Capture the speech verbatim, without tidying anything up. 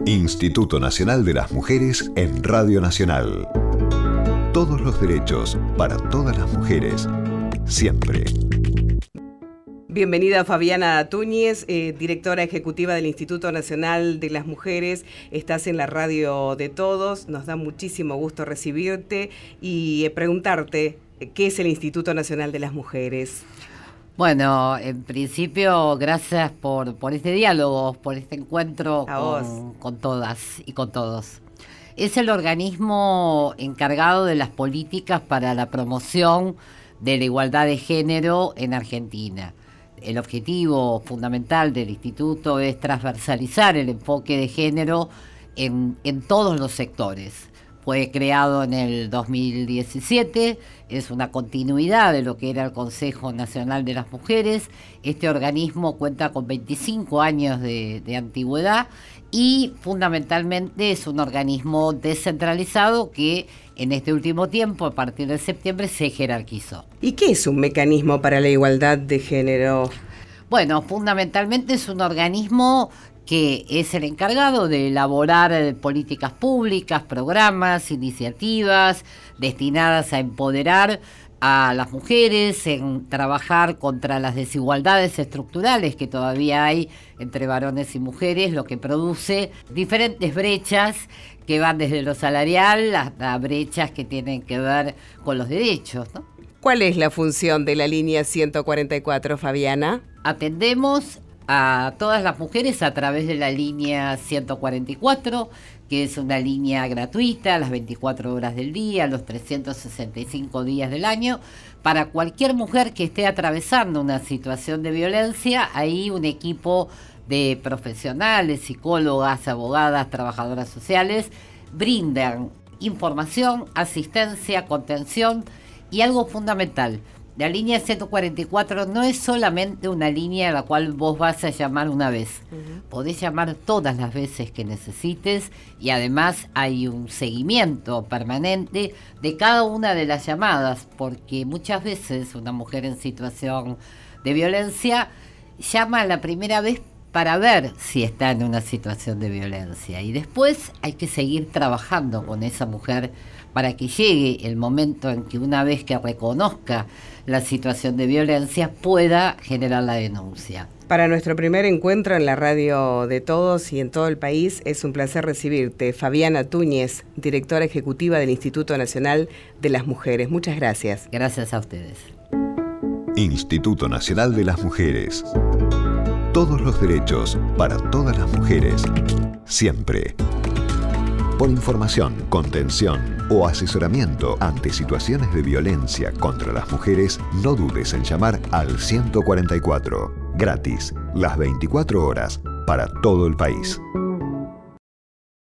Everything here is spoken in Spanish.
Instituto Nacional de las Mujeres en Radio Nacional. Todos los derechos para todas las mujeres, siempre. Bienvenida Fabiana Túñez, eh, directora ejecutiva del Instituto Nacional de las Mujeres. Estás en la radio de todos, nos da muchísimo gusto recibirte y eh, preguntarte qué es el Instituto Nacional de las Mujeres. Bueno, en principio, gracias por, por este diálogo, por este encuentro con, con todas y con todos. Es el organismo encargado de las políticas para la promoción de la igualdad de género en Argentina. El objetivo fundamental del instituto es transversalizar el enfoque de género en, en todos los sectores. Fue creado en el dos mil diecisiete, es una continuidad de lo que era el Consejo Nacional de las Mujeres. Este organismo cuenta con veinticinco años de, de antigüedad y fundamentalmente es un organismo descentralizado que en este último tiempo, a partir de septiembre, se jerarquizó. ¿Y qué es un mecanismo para la igualdad de género? Bueno, fundamentalmente es un organismo que es el encargado de elaborar políticas públicas, programas, iniciativas destinadas a empoderar a las mujeres, en trabajar contra las desigualdades estructurales que todavía hay entre varones y mujeres, lo que produce diferentes brechas que van desde lo salarial hasta brechas que tienen que ver con los derechos, ¿no? ¿Cuál es la función de la línea ciento cuarenta y cuatro, Fabiana? Atendemos a todas las mujeres a través de la línea ciento cuarenta y cuatro, que es una línea gratuita, las veinticuatro horas del día, los trescientos sesenta y cinco días del año, para cualquier mujer que esté atravesando una situación de violencia. Ahí un equipo de profesionales, psicólogas, abogadas, trabajadoras sociales, brindan información, asistencia, contención y algo fundamental. La línea ciento cuarenta y cuatro no es solamente una línea a la cual vos vas a llamar una vez. Uh-huh. Podés llamar todas las veces que necesites y además hay un seguimiento permanente de cada una de las llamadas, porque muchas veces una mujer en situación de violencia llama la primera vez para ver si está en una situación de violencia y después hay que seguir trabajando con esa mujer para que llegue el momento en que una vez que reconozca la situación de violencia pueda generar la denuncia. Para nuestro primer encuentro en la radio de todos y en todo el país, es un placer recibirte, Fabiana Túñez, directora ejecutiva del Instituto Nacional de las Mujeres. Muchas gracias. Gracias a ustedes. Instituto Nacional de las Mujeres. Todos los derechos para todas las mujeres, siempre. Por información, contención o asesoramiento ante situaciones de violencia contra las mujeres, no dudes en llamar al ciento cuarenta y cuatro, gratis, las veinticuatro horas, para todo el país.